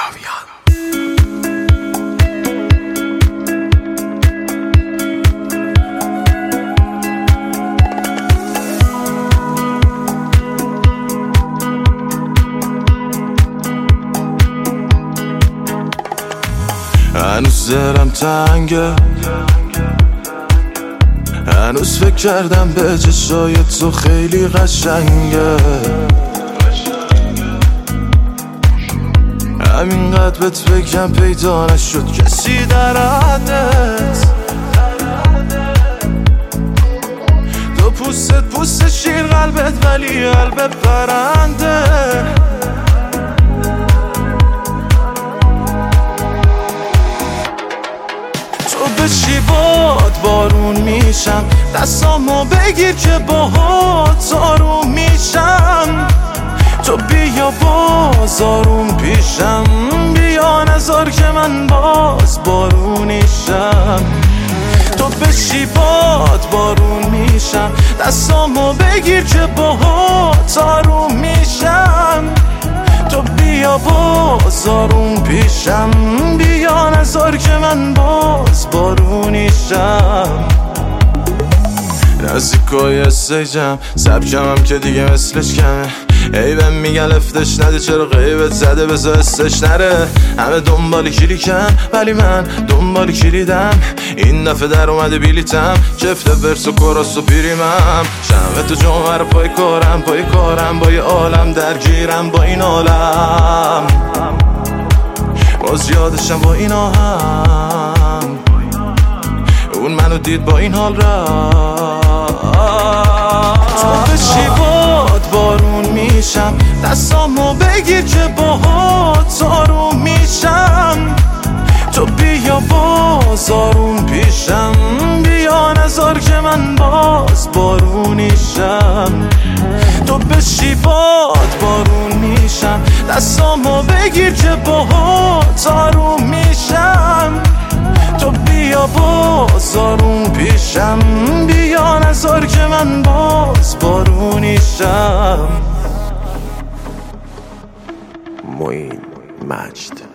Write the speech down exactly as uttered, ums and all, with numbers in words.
کاویان. هنوز دلم تنگه، هنوز فکر کردم به چشای تو خیلی قشنگه. همینقدر بهت فکرم پیدا نشد کسی در حدت. تو پوستت پوست شیر قلبت ولی قلبت پرنده. تو بشی باد بارون میشم، دستامو بگیر که باهات آروم میشم. تو بیا باز آروم پیشم، بیا نذار که من باز بارونیشم. تو بشی باد بارون میشم، دستامو بگیر که باهات آروم میشم. تو بیا باز آروم پیشم، بیا نذار که من باز بارونیشم. نزدیکای استیجم، سبکم هم که دیگه مثلش کمه. ای بهم میگن لفتش نده، چرا غیبت زده بذار استش نره. همه دنبال کلیکم ولی من دنبال کلیدم. این دفعه در اومده بیلیتم، چفت برس و کراس و پیریمم. شمه تو جمعه رو پای کارم پای کارم، با یه عالم درگیرم با این عالم. باز یادشم با این آهم، اون منو دید با این حال را. تو بشی باد بارون میشم، دستامو بگیر که باهات آروم میشم. تو بیا باز آروم پیشم، بیا نذار که من باز بارونیشم. تو بشی باد بارون میشم، دستامو بگیر که باهات آروم میشم. تو بیا باز آروم پیشم، بیا نذار که من باز بارونیشم. معین مجد.